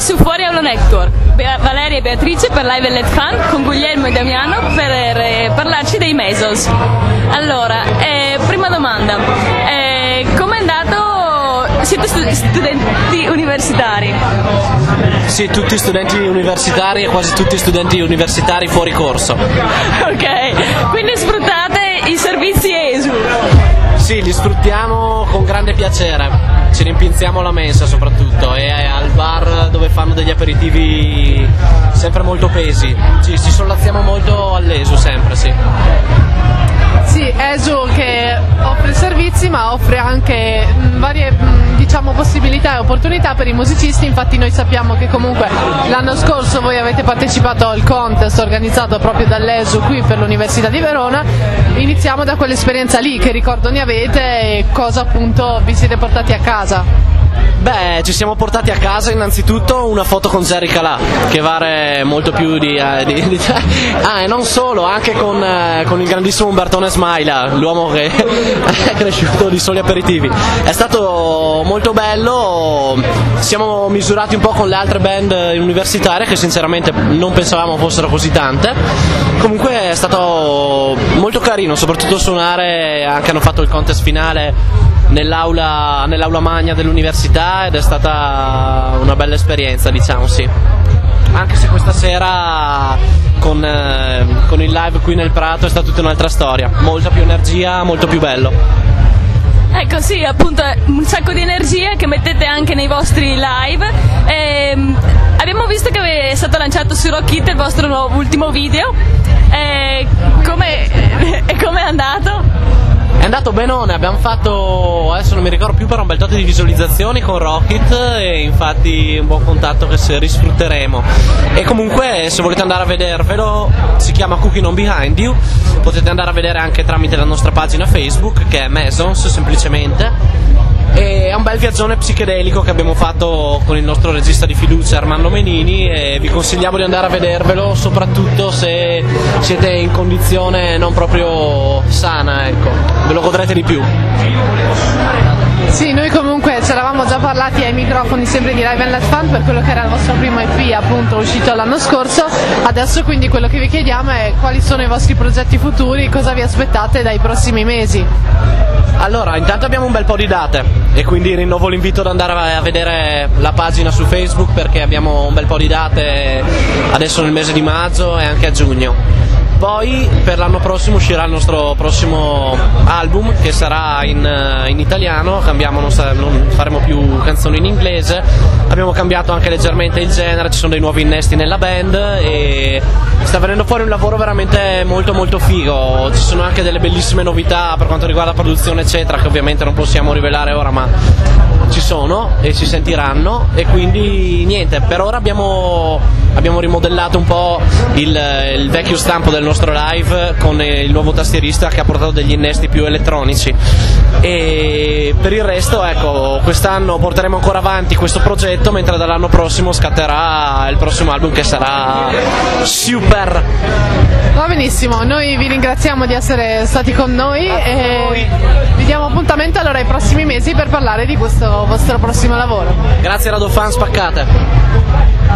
su Fuori Aula Network, Valeria e Beatrice per Live and Let Fun, con Guglielmo e Damiano per parlarci dei Mesos. Allora, prima domanda, com'è andato? Siete studenti universitari? Sì, tutti studenti universitari e quasi tutti studenti universitari fuori corso. Ok, quindi sfruttate i servizi ESU? Sì, li sfruttiamo con grande piacere, ci rimpinziamo la mensa soprattutto e al bar dove fanno degli aperitivi sempre molto pesi, ci sollazziamo molto all'ESU sempre, sì. Sì, ESU che offre servizi ma offre anche varie possibilità e opportunità per i musicisti, infatti noi sappiamo che comunque l'anno scorso voi avete partecipato al contest organizzato proprio dall'ESU qui per l'Università di Verona. Iniziamo da quell'esperienza lì, che ricordo ne avete e cosa appunto vi siete portati a casa? Beh, ci siamo portati a casa innanzitutto una foto con Jerry Calà, che vale molto più e non solo, anche con il grandissimo Umbertone Smaila, l'uomo che è cresciuto di soli aperitivi. È stato molto bello, siamo misurati un po' con le altre band universitarie che sinceramente non pensavamo fossero così tante. Comunque è stato molto carino, soprattutto suonare, anche hanno fatto il contest finale nell'aula magna dell'università ed è stata una bella esperienza, diciamo, sì. Anche se questa sera con il live qui nel Prato è stata tutta un'altra storia, molta più energia, molto più bello. Ecco, sì, appunto un sacco di energia che mettete anche nei vostri live. Abbiamo visto che è stato lanciato su Rock It il vostro ultimo video. Com'è andato? È andato benone, abbiamo fatto, adesso non mi ricordo più, però un bel tot di visualizzazioni con Rocket e infatti un buon contatto che se risfrutteremo. E comunque se volete andare a vedervelo, si chiama Cooking on Behind You, potete andare a vedere anche tramite la nostra pagina Facebook che è Mesons semplicemente. E è un bel viaggione psichedelico che abbiamo fatto con il nostro regista di fiducia Armando Menini e vi consigliamo di andare a vedervelo, soprattutto se siete in condizione non proprio sana, ecco, ve lo godrete di più. Sì, noi comunque ci eravamo già parlati ai microfoni sempre di Live and Let Fun per quello che era il vostro primo EP appunto uscito l'anno scorso. Adesso quindi quello che vi chiediamo è quali sono i vostri progetti futuri, cosa vi aspettate dai prossimi mesi. Allora, intanto abbiamo un bel po' di date e quindi rinnovo l'invito ad andare a vedere la pagina su Facebook perché abbiamo un bel po' di date adesso nel mese di maggio e anche a giugno. Poi per l'anno prossimo uscirà il nostro prossimo album che sarà in italiano, cambiamo, non faremo più canzoni in inglese, abbiamo cambiato anche leggermente il genere, ci sono dei nuovi innesti nella band e sta venendo fuori un lavoro veramente molto molto figo, ci sono anche delle bellissime novità per quanto riguarda la produzione eccetera che ovviamente non possiamo rivelare ora ma ci sono e si sentiranno e quindi niente, per ora abbiamo rimodellato un po' il vecchio stampo del nostro live con il nuovo tastierista che ha portato degli innesti più elettronici e per il resto ecco quest'anno porteremo ancora avanti questo progetto mentre dall'anno prossimo scatterà il prossimo album che sarà super. Va benissimo, noi vi ringraziamo di essere stati con noi e vi diamo appuntamento allora ai prossimi mesi per parlare di questo vostro prossimo lavoro. Grazie Radofan, spaccate.